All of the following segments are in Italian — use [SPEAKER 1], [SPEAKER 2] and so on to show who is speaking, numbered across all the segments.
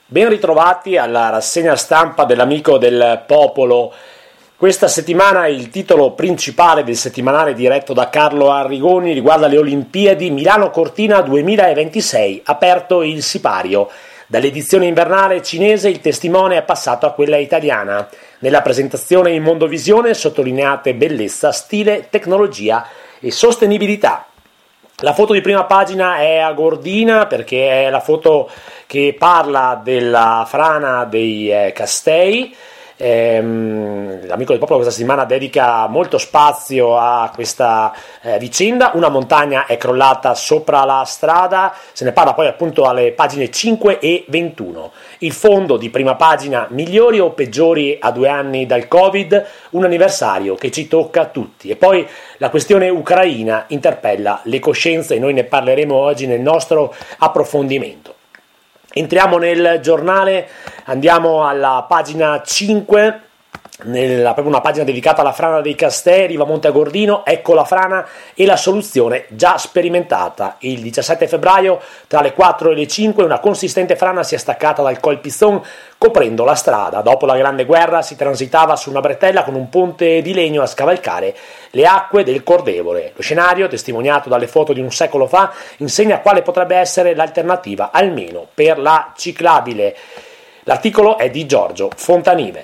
[SPEAKER 1] Ben ritrovati alla rassegna stampa dell'Amico del Popolo. Questa settimana il titolo principale del settimanale diretto da Carlo Arrigoni riguarda le Olimpiadi Milano-Cortina 2026, aperto il sipario. Dall'edizione invernale cinese il testimone è passato a quella italiana. Nella presentazione in Mondovisione sottolineate bellezza, stile, tecnologia e sostenibilità. La foto di prima pagina è a Gordina perché è la foto che parla della frana dei Castei. L'Amico del Popolo questa settimana dedica molto spazio a questa vicenda. Una montagna è crollata sopra la strada, se ne parla poi appunto alle pagine 5 e 21. Il fondo di prima pagina: migliori o peggiori a 2 anni dal Covid, un anniversario che ci tocca tutti. E poi la questione ucraina interpella le coscienze e noi ne parleremo oggi nel nostro approfondimento. Entriamo nel giornale, andiamo alla pagina 5, proprio una pagina dedicata alla frana dei Castei, Riva Monte Agordino. Ecco la frana e la soluzione già sperimentata. Il 17 febbraio tra le 4 e le 5 una consistente frana si è staccata dal Col Pizzon coprendo la strada. Dopo la Grande Guerra si transitava su una bretella con un ponte di legno a scavalcare le acque del Cordevole. Lo scenario, testimoniato dalle foto di un secolo fa, insegna quale potrebbe essere l'alternativa, almeno per la ciclabile. L'articolo è di Giorgio Fontanive.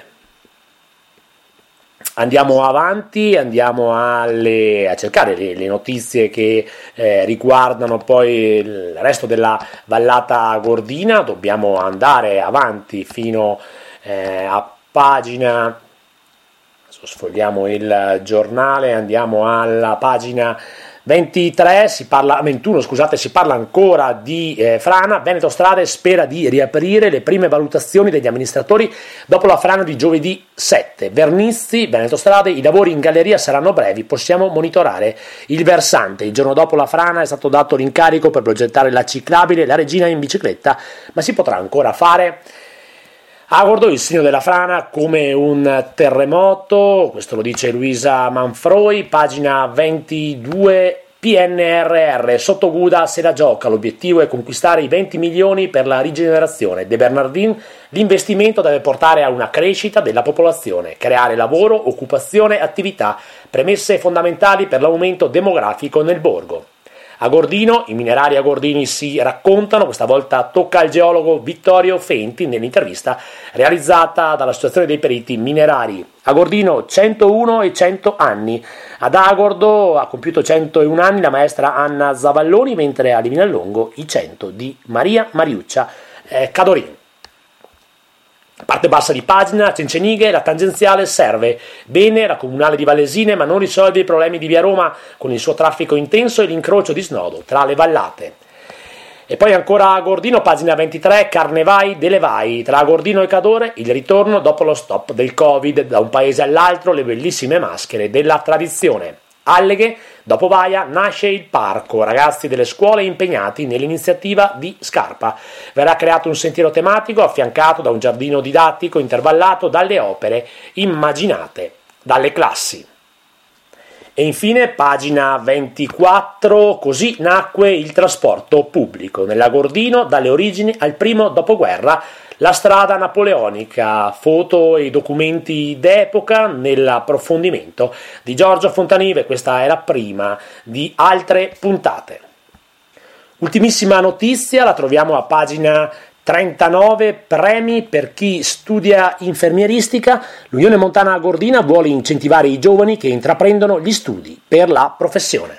[SPEAKER 1] Andiamo avanti, andiamo a cercare le notizie che riguardano poi il resto della vallata Gordina. Dobbiamo andare avanti fino a pagina, adesso sfogliamo il giornale, andiamo alla pagina 21, si parla ancora di frana. Veneto Strade spera di riaprire le prime valutazioni degli amministratori dopo la frana di giovedì 7. Vernizzi, Veneto Strade, i lavori in galleria saranno brevi, possiamo monitorare il versante. Il giorno dopo la frana è stato dato l'incarico per progettare la ciclabile, la Regina in bicicletta, ma si potrà ancora fare. Agordo, il segno della frana come un terremoto, questo lo dice Luisa Manfroi, pagina 22, PNRR, sotto guida se la gioca, l'obiettivo è conquistare i 20 milioni per la rigenerazione. De Bernardin, l'investimento deve portare a una crescita della popolazione, creare lavoro, occupazione, attività, premesse fondamentali per l'aumento demografico nel borgo. A Gordino, i minerali agordini si raccontano, questa volta tocca al geologo Vittorio Fenti nell'intervista realizzata dall'Associazione dei Periti Minerari. A Gordino 101 e 100 anni, ad Agordo ha compiuto 101 anni la maestra Anna Zavalloni, mentre a Livinallongo i 100 di Maria Mariuccia Cadorin. Parte bassa di pagina, Cencenighe, la tangenziale serve bene la comunale di Vallesine ma non risolve i problemi di via Roma con il suo traffico intenso e l'incrocio di snodo tra le vallate. E poi ancora a Gordino, pagina 23, Carnevai delle Vai, tra Gordino e Cadore il ritorno dopo lo stop del Covid, da un paese all'altro le bellissime maschere della tradizione. Alleghe, dopo Vaia nasce il parco, ragazzi delle scuole impegnati nell'iniziativa di Scarpa. Verrà creato un sentiero tematico affiancato da un giardino didattico intervallato dalle opere immaginate dalle classi. E infine, pagina 24, così nacque il trasporto pubblico. Nella Gordino, dalle origini al primo dopoguerra, la strada napoleonica, foto e documenti d'epoca nell'approfondimento di Giorgio Fontanive. Questa è la prima di altre puntate. Ultimissima notizia, la troviamo a pagina 39, premi per chi studia infermieristica. L'Unione Montana Gordina vuole incentivare i giovani che intraprendono gli studi per la professione.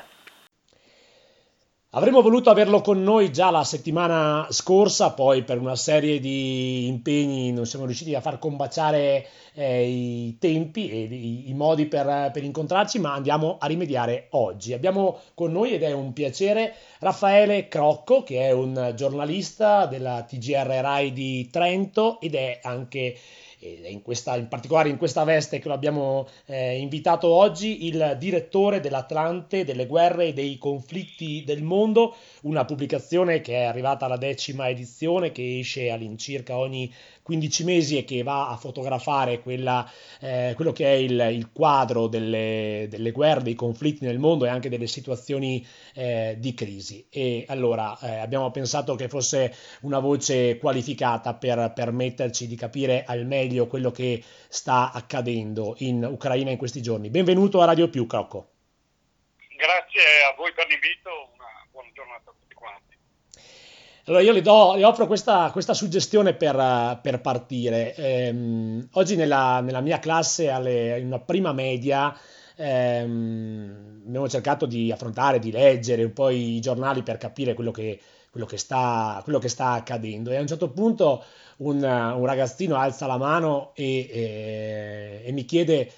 [SPEAKER 1] Avremmo voluto averlo con noi già la settimana scorsa, poi per una serie di impegni non siamo riusciti a far combaciare i tempi e i modi per incontrarci, ma andiamo a rimediare oggi. Abbiamo con noi, ed è un piacere, Raffaele Crocco, che è un giornalista della TGR Rai di Trento ed è anche e in particolare in questa veste che lo abbiamo invitato oggi, il direttore dell'Atlante delle guerre e dei conflitti del mondo, una pubblicazione che è arrivata alla 10ª edizione, che esce all'incirca ogni 15 mesi e che va a fotografare quello che è il quadro delle guerre, dei conflitti nel mondo e anche delle situazioni di crisi. E allora abbiamo pensato che fosse una voce qualificata per permetterci di capire al meglio quello che sta accadendo in Ucraina in questi giorni. Benvenuto a Radio Più, Crocco.
[SPEAKER 2] Grazie a voi per l'invito, una buona giornata a tutti quanti.
[SPEAKER 1] Allora io le offro questa suggestione per partire. Oggi nella mia classe, in una prima media, abbiamo cercato di affrontare, di leggere un po' i giornali per capire quello che sta accadendo. E a un certo punto un ragazzino alza la mano e mi chiede: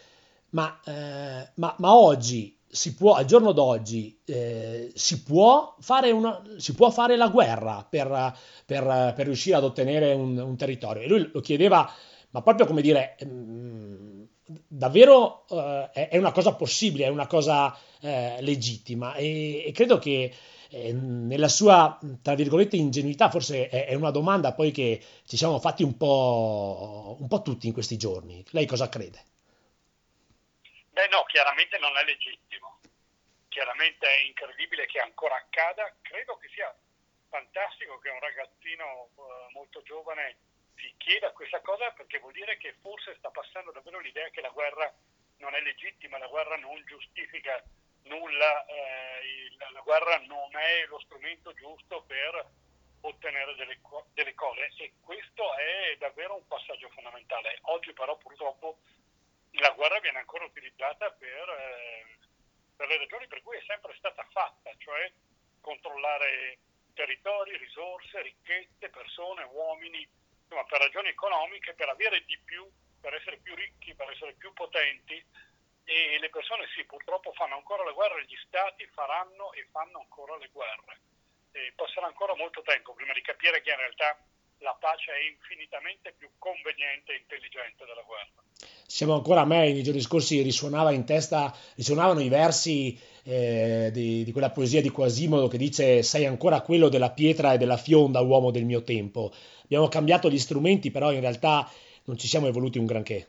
[SPEAKER 1] ma oggi al giorno d'oggi, si può fare la guerra per riuscire ad ottenere un territorio? E lui lo chiedeva, ma proprio come dire, davvero è una cosa possibile, è una cosa legittima e credo che nella sua, tra virgolette, ingenuità, forse è una domanda poi che ci siamo fatti un po' tutti in questi giorni. Lei cosa crede?
[SPEAKER 2] Beh no, chiaramente non è legittimo, chiaramente è incredibile che ancora accada, credo che sia fantastico che un ragazzino molto giovane si chieda questa cosa perché vuol dire che forse sta passando davvero l'idea che la guerra non è legittima, la guerra non giustifica nulla, la guerra non è lo strumento giusto per ottenere delle cose e questo è davvero un passaggio fondamentale. Oggi però purtroppo la guerra viene ancora utilizzata per le ragioni per cui è sempre stata fatta, cioè controllare territori, risorse, ricchezze, persone, uomini, insomma per ragioni economiche, per avere di più, per essere più ricchi, per essere più potenti e le persone sì, purtroppo fanno ancora le guerre, gli stati faranno e fanno ancora le guerre. E passerà ancora molto tempo prima di capire che in realtà la pace è infinitamente più conveniente e intelligente della guerra.
[SPEAKER 1] Siamo ancora a me, nei giorni scorsi risuonava in testa, risuonavano i versi di quella poesia di Quasimodo che dice: sei ancora quello della pietra e della fionda, uomo del mio tempo. Abbiamo cambiato gli strumenti, però in realtà non ci siamo evoluti un granché.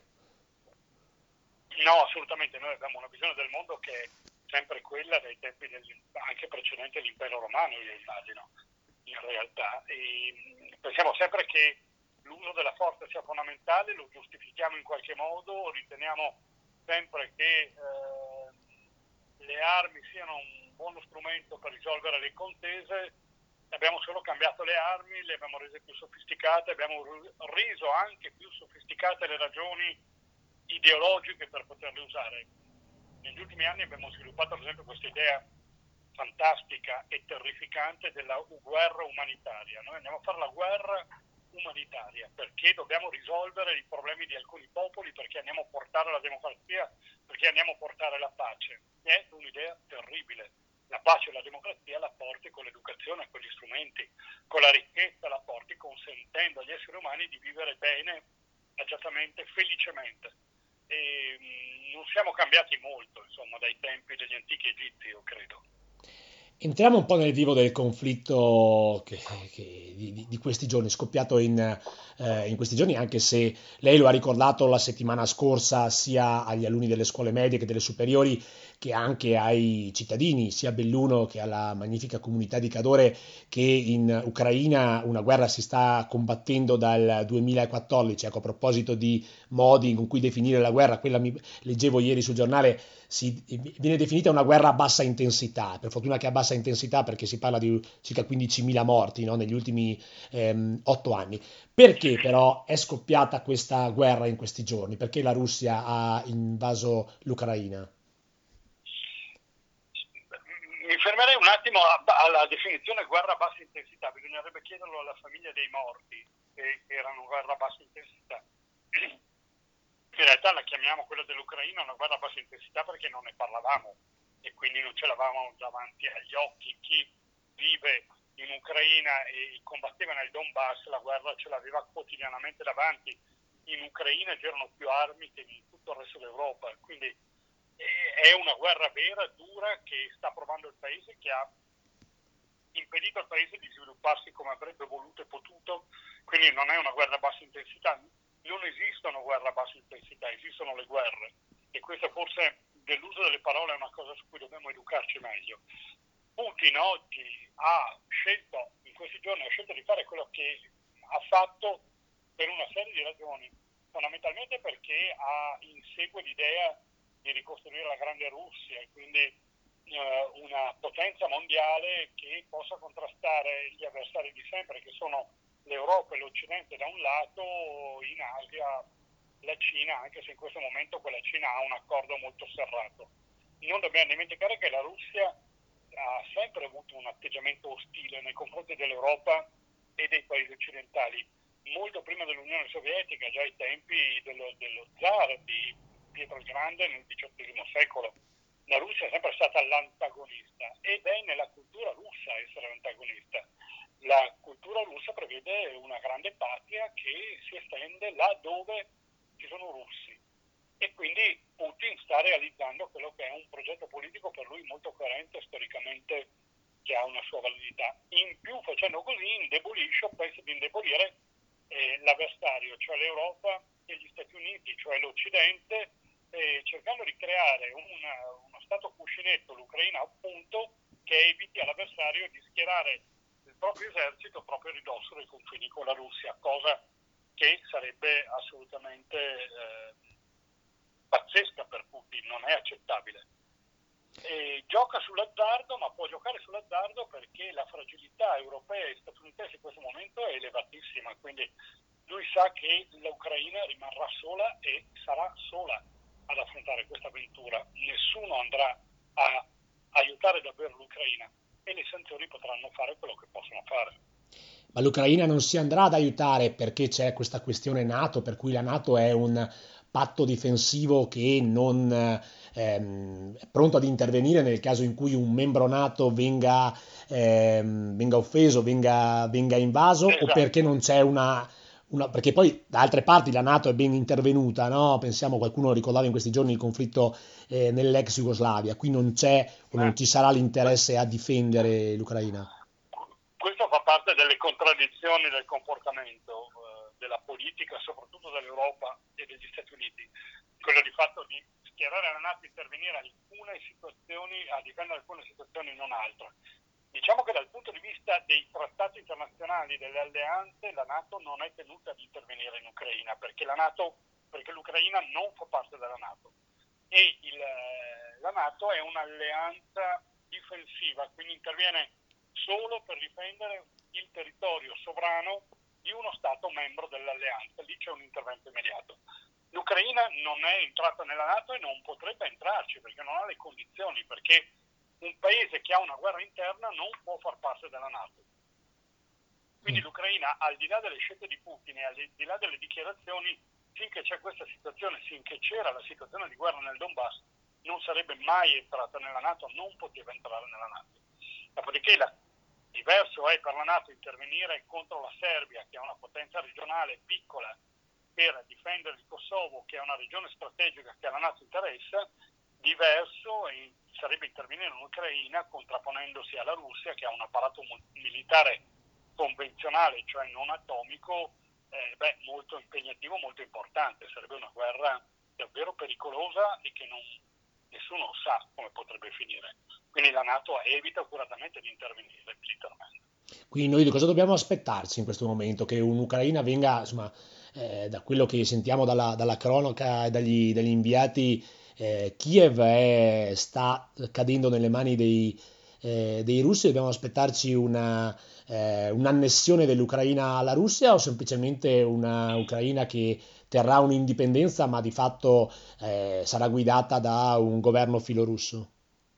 [SPEAKER 2] No, assolutamente, noi abbiamo una visione del mondo che è sempre quella dei tempi anche precedenti all'impero romano, io immagino, in realtà. E pensiamo sempre che l'uso della forza sia fondamentale, lo giustifichiamo in qualche modo, riteniamo sempre che le armi siano un buono strumento per risolvere le contese, abbiamo solo cambiato le armi, le abbiamo rese più sofisticate, abbiamo reso anche più sofisticate le ragioni ideologiche per poterle usare. Negli ultimi anni abbiamo sviluppato ad esempio questa idea fantastica e terrificante della guerra umanitaria. Noi andiamo a fare la guerra umanitaria perché dobbiamo risolvere i problemi di alcuni popoli, perché andiamo a portare la democrazia, perché andiamo a portare la pace. È un'idea terribile. La pace e la democrazia la porti con l'educazione, con gli strumenti, con la ricchezza, la porti consentendo agli esseri umani di vivere bene, agiatamente, felicemente. E non siamo cambiati molto, insomma, dai tempi degli antichi egizi, io credo.
[SPEAKER 1] Entriamo un po' nel vivo del conflitto di questi giorni, scoppiato in questi giorni, anche se lei lo ha ricordato la settimana scorsa sia agli alunni delle scuole medie che delle superiori, che anche ai cittadini, sia a Belluno che alla magnifica comunità di Cadore, che in Ucraina una guerra si sta combattendo dal 2014. Ecco, a proposito di modi con cui definire la guerra, leggevo ieri sul giornale, viene definita una guerra a bassa intensità, per fortuna che a bassa intensità perché si parla di circa 15.000 morti, no, negli ultimi 8 anni. Perché però è scoppiata questa guerra in questi giorni? Perché la Russia ha invaso l'Ucraina?
[SPEAKER 2] Mi fermerei un attimo alla definizione guerra a bassa intensità, bisognerebbe chiederlo alla famiglia dei morti che erano guerra a bassa intensità. In realtà la chiamiamo quella dell'Ucraina una guerra a bassa intensità perché non ne parlavamo e quindi non ce l'avevamo davanti agli occhi. Chi vive in Ucraina e combatteva nel Donbass la guerra ce l'aveva quotidianamente davanti. in Ucraina girano più armi che in tutto il resto d'Europa, quindi è una guerra vera, dura, che sta provando il paese, che ha impedito al paese di svilupparsi come avrebbe voluto e potuto, quindi non è una guerra a bassa intensità, non esistono guerre a bassa intensità, esistono le guerre, e questa forse dell'uso delle parole è una cosa su cui dobbiamo educarci meglio. Putin oggi in questi giorni ha scelto di fare quello che ha fatto per una serie di ragioni, fondamentalmente perché insegue l'idea di ricostruire la grande Russia e quindi una potenza mondiale che possa contrastare gli avversari di sempre, che sono l'Europa e l'Occidente da un lato, in Asia la Cina, anche se in questo momento quella Cina ha un accordo molto serrato. Non dobbiamo dimenticare che la Russia ha sempre avuto un atteggiamento ostile nei confronti dell'Europa e dei paesi occidentali, molto prima dell'Unione Sovietica, già ai tempi dello zar di Pietro il Grande nel XVIII secolo. La Russia è sempre stata l'antagonista ed è nella cultura russa essere l'antagonista. La cultura russa prevede una grande patria che si estende là dove ci sono russi, e quindi Putin sta realizzando quello che è un progetto politico per lui molto coerente storicamente, che ha una sua validità. In più, facendo così, indebolisce o pensa di indebolire l'avversario, cioè l'Europa e gli Stati Uniti, cioè l'Occidente, cercando di creare uno stato cuscinetto, l'Ucraina appunto, che eviti all'avversario di schierare il proprio esercito proprio a ridosso dei confini con la Russia, cosa che sarebbe assolutamente pazzesca per Putin, non è accettabile. Gioca sull'azzardo, ma può giocare sull'azzardo perché la fragilità europea e statunitense in questo momento è elevatissima, quindi lui sa che l'Ucraina rimarrà sola e sarà sola ad affrontare questa avventura. Nessuno andrà a aiutare davvero l'Ucraina e le sanzioni potranno fare quello che possono fare.
[SPEAKER 1] Ma l'Ucraina non si andrà ad aiutare perché c'è questa questione NATO, per cui la NATO è un patto difensivo che non è pronto ad intervenire nel caso in cui un membro NATO venga offeso, venga invaso, o perché
[SPEAKER 2] Esatto.
[SPEAKER 1] non c'è perché poi da altre parti la NATO è ben intervenuta, no? Pensiamo, qualcuno ricordava in questi giorni il conflitto nell'ex Jugoslavia, qui non c'è o non ci sarà l'interesse a difendere l'Ucraina.
[SPEAKER 2] Questo fa parte delle contraddizioni del comportamento della politica, soprattutto dell'Europa e degli Stati Uniti. Quello di fatto di schierare la NATO, intervenire alcune situazioni, a difendere alcune situazioni, non altre. Diciamo che dal punto di vista dei trattati internazionali, delle alleanze, la NATO non è tenuta ad intervenire in Ucraina, perché l'Ucraina non fa parte della NATO. E la NATO è un'alleanza difensiva, quindi interviene solo per difendere il territorio sovrano di uno Stato membro dell'alleanza. Lì c'è un intervento immediato. L'Ucraina non è entrata nella NATO e non potrebbe entrarci perché non ha le condizioni, perché un paese che ha una guerra interna non può far parte della NATO. Quindi l'Ucraina, al di là delle scelte di Putin e al di là delle dichiarazioni, finché c'è questa situazione, finché c'era la situazione di guerra nel Donbass, non sarebbe mai entrata nella NATO, non poteva entrare nella NATO. Dopodiché diverso è per la NATO intervenire contro la Serbia, che è una potenza regionale piccola, per difendere il Kosovo, che è una regione strategica che alla NATO interessa. Diverso sarebbe intervenire in Ucraina contrapponendosi alla Russia, che ha un apparato militare convenzionale, cioè non atomico, molto impegnativo, molto importante. Sarebbe una guerra davvero pericolosa e che nessuno sa come potrebbe finire. Quindi la NATO evita accuratamente di intervenire militarmente.
[SPEAKER 1] Quindi noi di cosa dobbiamo aspettarci in questo momento? Che un'Ucraina venga, insomma, da quello che sentiamo dalla cronaca e dagli inviati, Kiev sta cadendo nelle mani dei russi. Dobbiamo aspettarci un'annessione dell'Ucraina alla Russia, o semplicemente una Ucraina che terrà un'indipendenza ma di fatto sarà guidata da un governo filorusso?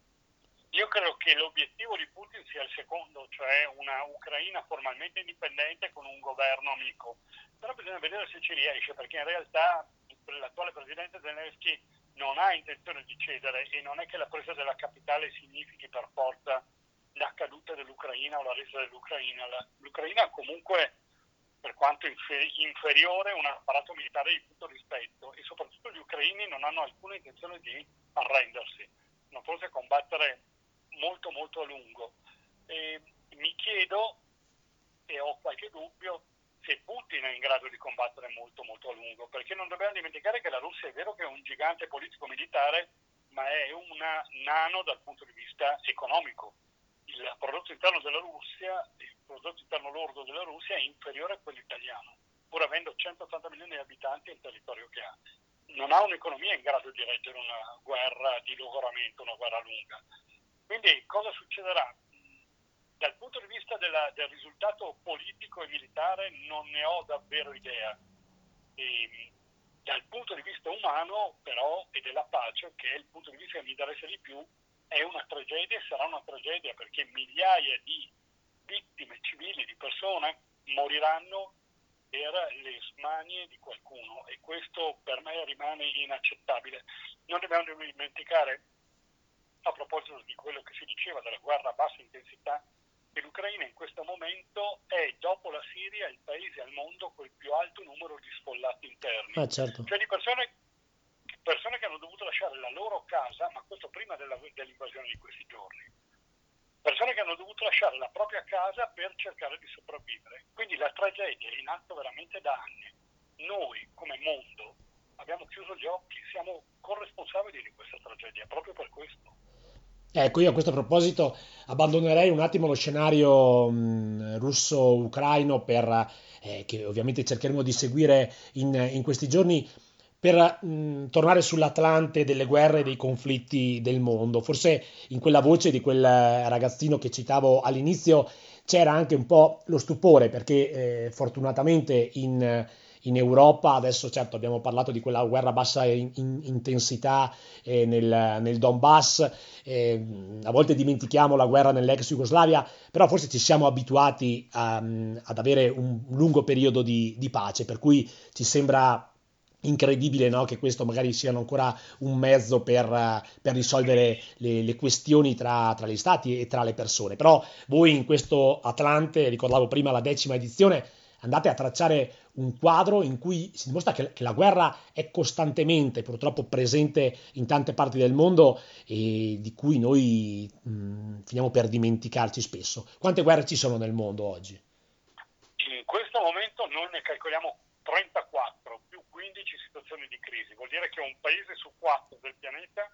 [SPEAKER 2] Io credo che l'obiettivo di Putin sia il secondo, cioè una Ucraina formalmente indipendente con un governo amico. Però bisogna vedere se ci riesce, perché in realtà l'attuale presidente Zelensky non ha intenzione di cedere, e non è che la presa della capitale significhi per forza la caduta dell'Ucraina o la resa dell'Ucraina. L'Ucraina comunque, per quanto inferiore un apparato militare di tutto rispetto, e soprattutto gli ucraini non hanno alcuna intenzione di arrendersi, sono forse a combattere molto molto a lungo. E mi chiedo, e ho qualche dubbio, se Putin è in grado di combattere molto molto a lungo, perché non dobbiamo dimenticare che la Russia è vero che è un gigante politico-militare, ma è una nano dal punto di vista economico. Il prodotto interno della Russia, il prodotto interno lordo della Russia è inferiore a quello italiano, pur avendo 180 milioni di abitanti e il territorio che ha. Non ha un'economia in grado di reggere una guerra di logoramento, una guerra lunga. Quindi cosa succederà? Dal punto di vista del risultato politico e militare non ne ho davvero idea. E dal punto di vista umano, però, e della pace, che è il punto di vista che mi interessa di più, è una tragedia e sarà una tragedia, perché migliaia di vittime civili, di persone, moriranno per le smanie di qualcuno, e questo per me rimane inaccettabile. Non dobbiamo dimenticare, a proposito di quello che si diceva della guerra a bassa intensità, che l'Ucraina in questo momento è, dopo la Siria, il paese al mondo con il più alto numero di sfollati interni.
[SPEAKER 1] Certo.
[SPEAKER 2] Cioè di persone che hanno dovuto lasciare la loro casa, ma questo prima dell'invasione di questi giorni. Persone che hanno dovuto lasciare la propria casa per cercare di sopravvivere. Quindi la tragedia è in atto veramente da anni. Noi, come mondo, abbiamo chiuso gli occhi, siamo corresponsabili di questa tragedia, proprio per questo.
[SPEAKER 1] Ecco, io a questo proposito abbandonerei un attimo lo scenario russo-ucraino che ovviamente cercheremo di seguire in questi giorni per tornare sull'Atlante delle guerre e dei conflitti del mondo. Forse in quella voce di quel ragazzino che citavo all'inizio c'era anche un po' lo stupore perché fortunatamente in Europa, adesso certo abbiamo parlato di quella guerra a bassa intensità nel Donbass, a volte dimentichiamo la guerra nell'ex Jugoslavia, però forse ci siamo abituati ad avere un lungo periodo di pace, per cui ci sembra incredibile, no, che questo magari siano ancora un mezzo per risolvere le questioni tra gli stati e tra le persone. Però voi in questo Atlante, ricordavo prima la 10ª edizione, andate a tracciare un quadro in cui si dimostra che la guerra è costantemente purtroppo presente in tante parti del mondo e di cui noi finiamo per dimenticarci spesso. Quante guerre ci sono nel mondo oggi?
[SPEAKER 2] In questo momento noi ne calcoliamo 34 più 15 situazioni di crisi. Vuol dire che un paese su 4 del pianeta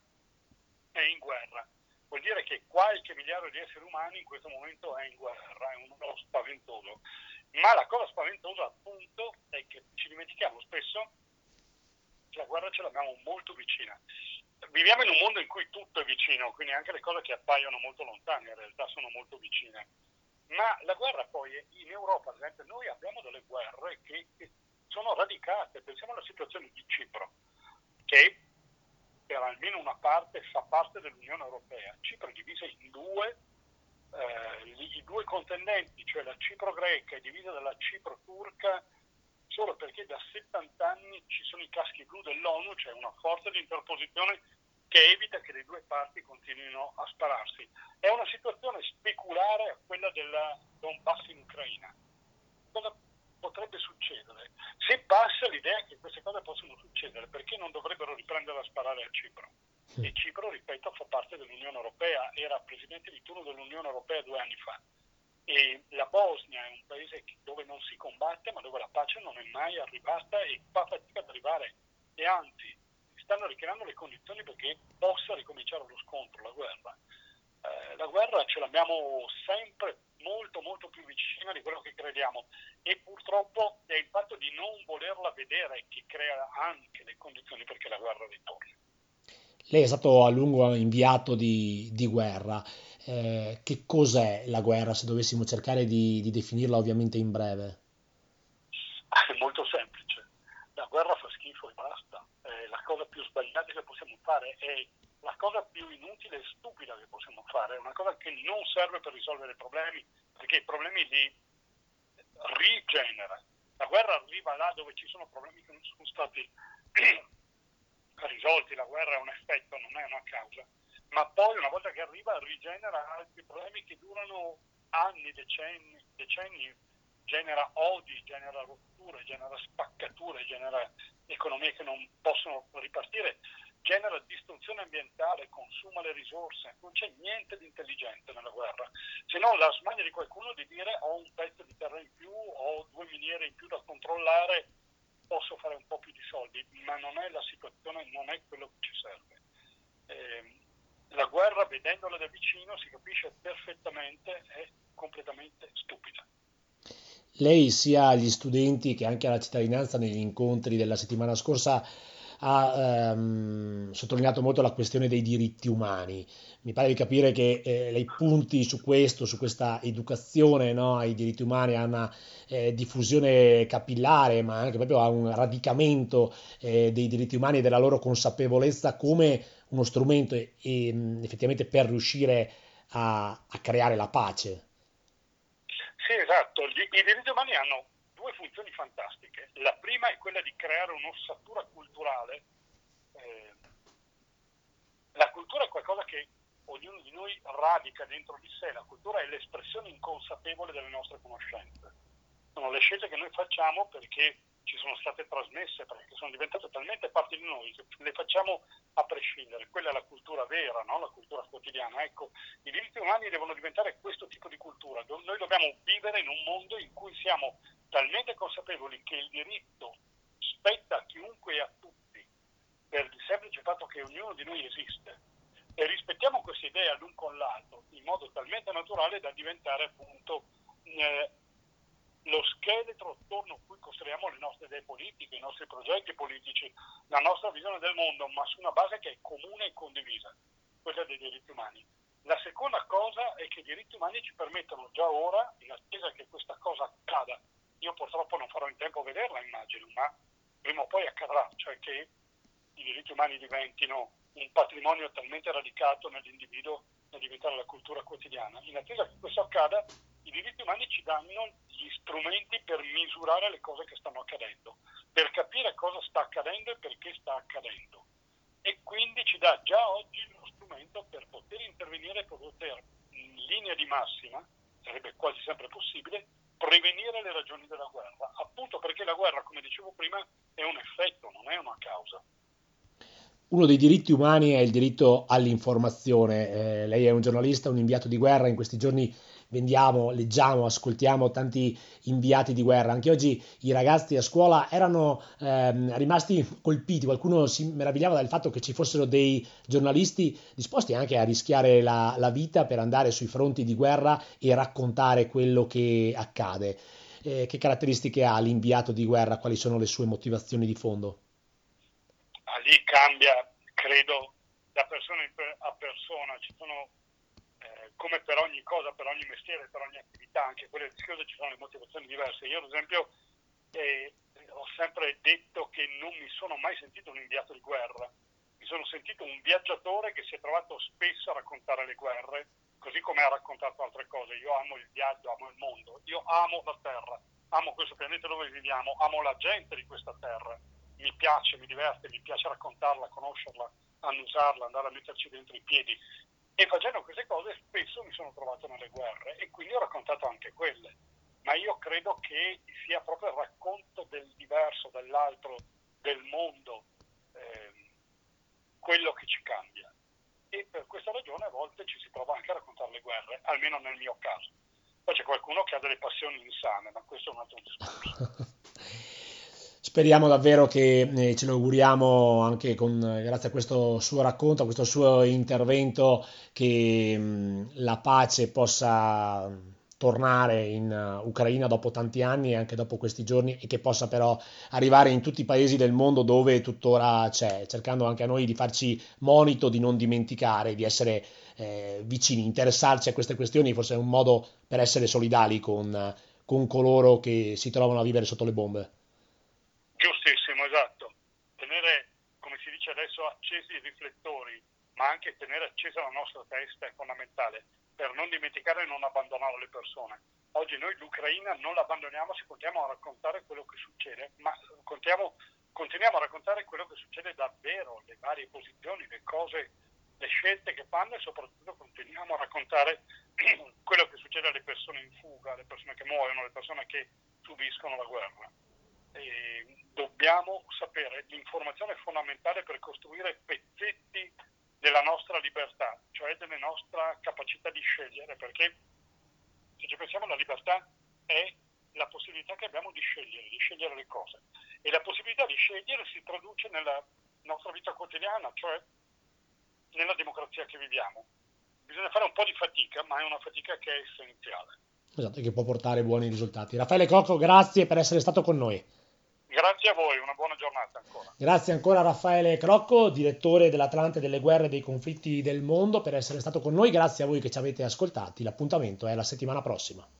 [SPEAKER 2] è in guerra. Vuol dire che qualche miliardo di esseri umani in questo momento è in guerra, è un numero spaventoso. Ma la cosa spaventosa, appunto, è che ci dimentichiamo spesso che la guerra ce l'abbiamo molto vicina. Viviamo in un mondo in cui tutto è vicino, quindi anche le cose che appaiono molto lontane in realtà sono molto vicine. Ma la guerra poi in Europa, ad esempio, noi abbiamo delle guerre che sono radicate. Pensiamo alla situazione di Cipro, che per almeno una parte fa parte dell'Unione Europea. Cipro è divisa in due, i due contendenti, cioè la Cipro greca è divisa dalla Cipro turca solo perché da 70 anni ci sono i caschi blu dell'ONU, cioè una forza di interposizione che evita che le due parti continuino a spararsi. È una situazione speculare a quella della Donbass in Ucraina. Cosa potrebbe succedere? Se passa l'idea che queste cose possono succedere, perché non dovrebbero riprendere a sparare a Cipro? E Cipro, ripeto, fa parte dell'Unione Europea, era presidente di turno dell'Unione Europea 2 anni fa. E la Bosnia è un paese dove non si combatte, ma dove la pace non è mai arrivata e fa fatica ad arrivare. E anzi, stanno ricreando le condizioni perché possa ricominciare lo scontro, la guerra. La guerra ce l'abbiamo sempre molto molto più vicina di quello che crediamo, e purtroppo è il fatto di non volerla vedere che crea anche le condizioni perché la guerra ritorni.
[SPEAKER 1] Lei è stato a lungo inviato di guerra. Che cos'è la guerra, se dovessimo cercare di definirla ovviamente in breve?
[SPEAKER 2] È molto semplice, la guerra fa schifo e basta. La cosa più sbagliata che possiamo fare è la cosa più inutile e stupida che possiamo fare, è una cosa che non serve per risolvere i problemi, perché i problemi li rigenera. La guerra arriva là dove ci sono problemi che non sono stati risolti, la guerra è un effetto, non è una causa, ma poi una volta che arriva rigenera altri problemi che durano anni, decenni, genera odi, genera rotture, genera spaccature, genera economie che non possono ripartire, genera distruzione ambientale, consuma le risorse. Non c'è niente di intelligente nella guerra, se non la smania di qualcuno di dire ho un pezzo di terra in più, ho 2 miniere in più da controllare, posso fare un po' più di soldi, ma non è la situazione, non è quello che ci serve. La guerra, vedendola da vicino, si capisce perfettamente, è completamente stupida.
[SPEAKER 1] Lei sia agli studenti che anche alla cittadinanza negli incontri della settimana scorsa ha sottolineato molto la questione dei diritti umani. Mi pare di capire che lei punti su questo, su questa educazione, no, ai diritti umani, a una diffusione capillare, ma anche proprio a un radicamento dei diritti umani e della loro consapevolezza come uno strumento effettivamente per riuscire a creare la pace.
[SPEAKER 2] Sì, esatto. I diritti umani hanno 2 funzioni fantastiche. La prima è quella di creare un'ossatura culturale. Eh, la cultura è qualcosa che ognuno di noi radica dentro di sé. La cultura è l'espressione inconsapevole delle nostre conoscenze. Sono le scelte che noi facciamo perché ci sono state trasmesse, perché sono diventate talmente parte di noi che le facciamo a prescindere. Quella è la cultura vera, no? La cultura quotidiana. Ecco, i diritti umani devono diventare questo tipo di cultura. Noi dobbiamo vivere in un mondo in cui siamo talmente consapevoli che il diritto spetta a chiunque e a tutti, per il semplice fatto che ognuno di noi esiste, e rispettiamo queste idee l'un con l'altro in modo talmente naturale da diventare appunto lo scheletro attorno a cui costruiamo le nostre idee politiche, i nostri progetti politici, la nostra visione del mondo, ma su una base che è comune e condivisa, quella dei diritti umani. La seconda cosa è che i diritti umani ci permettono già ora, in attesa che questa cosa accada, io purtroppo non farò in tempo a vederla, immagino, ma prima o poi accadrà, cioè che i diritti umani diventino un patrimonio talmente radicato nell'individuo da diventare la cultura quotidiana. In attesa che questo accada, i diritti umani ci danno gli strumenti per misurare le cose che stanno accadendo, per capire cosa sta accadendo e perché sta accadendo. E quindi ci dà già oggi lo strumento per poter intervenire, per poter, in linea di massima, sarebbe quasi sempre possibile, prevenire le ragioni della guerra, appunto perché la guerra, come dicevo prima, è un effetto, non è una causa.
[SPEAKER 1] Uno dei diritti umani è il diritto all'informazione. Lei è un giornalista, un inviato di guerra. In questi giorni vendiamo, leggiamo, ascoltiamo tanti inviati di guerra. Anche oggi i ragazzi a scuola erano rimasti colpiti. Qualcuno si meravigliava del fatto che ci fossero dei giornalisti disposti anche a rischiare la vita per andare sui fronti di guerra e raccontare quello che accade. Che caratteristiche ha l'inviato di guerra? Quali sono le sue motivazioni di fondo?
[SPEAKER 2] Lì cambia, credo, da persona a persona. Ci sono, come per ogni cosa, per ogni mestiere, per ogni attività, anche quelle rischiose, ci sono le motivazioni diverse. Io, ad esempio, ho sempre detto che non mi sono mai sentito un inviato di guerra, mi sono sentito un viaggiatore che si è trovato spesso a raccontare le guerre, così come ha raccontato altre cose. Io amo il viaggio, amo il mondo, io amo la terra, amo questo pianeta dove viviamo, amo la gente di questa terra. Mi piace, mi diverte, mi piace raccontarla, conoscerla, annusarla, andare a metterci dentro i piedi. E facendo queste cose spesso mi sono trovato nelle guerre e quindi ho raccontato anche quelle. Ma io credo che sia proprio il racconto del diverso, dell'altro, del mondo, quello che ci cambia. E per questa ragione a volte ci si prova anche a raccontare le guerre, almeno nel mio caso. Poi c'è qualcuno che ha delle passioni insane, ma questo è un altro discorso.
[SPEAKER 1] Speriamo davvero che ce lo auguriamo anche grazie a questo suo racconto, a questo suo intervento, che la pace possa tornare in Ucraina dopo tanti anni e anche dopo questi giorni e che possa però arrivare in tutti i paesi del mondo dove tuttora c'è, cercando anche a noi di farci monito, di non dimenticare, di essere vicini, interessarci a queste questioni, forse è un modo per essere solidali con coloro che si trovano a vivere sotto le bombe.
[SPEAKER 2] Giustissimo, esatto. Tenere, come si dice adesso, accesi i riflettori, ma anche tenere accesa la nostra testa è fondamentale per non dimenticare e non abbandonare le persone. Oggi noi l'Ucraina non l'abbandoniamo se continuiamo a raccontare quello che succede, ma continuiamo a raccontare quello che succede davvero, le varie posizioni, le cose le scelte che fanno e soprattutto continuiamo a raccontare quello che succede alle persone in fuga, alle persone che muoiono, alle persone che subiscono la guerra. E dobbiamo sapere, l'informazione è fondamentale per costruire pezzetti della nostra libertà, cioè della nostra capacità di scegliere, perché se ci pensiamo la libertà è la possibilità che abbiamo di scegliere le cose, e la possibilità di scegliere si traduce nella nostra vita quotidiana, cioè nella democrazia che viviamo. Bisogna fare un po' di fatica, ma è una fatica che è essenziale.
[SPEAKER 1] Esatto, che può portare buoni risultati. Raffaele Crocco, grazie per essere stato con noi.
[SPEAKER 2] Grazie a voi, una buona giornata ancora.
[SPEAKER 1] Grazie ancora a Raffaele Crocco, direttore dell'Atlante delle guerre e dei conflitti del mondo, per essere stato con noi. Grazie a voi che ci avete ascoltati. L'appuntamento è la settimana prossima.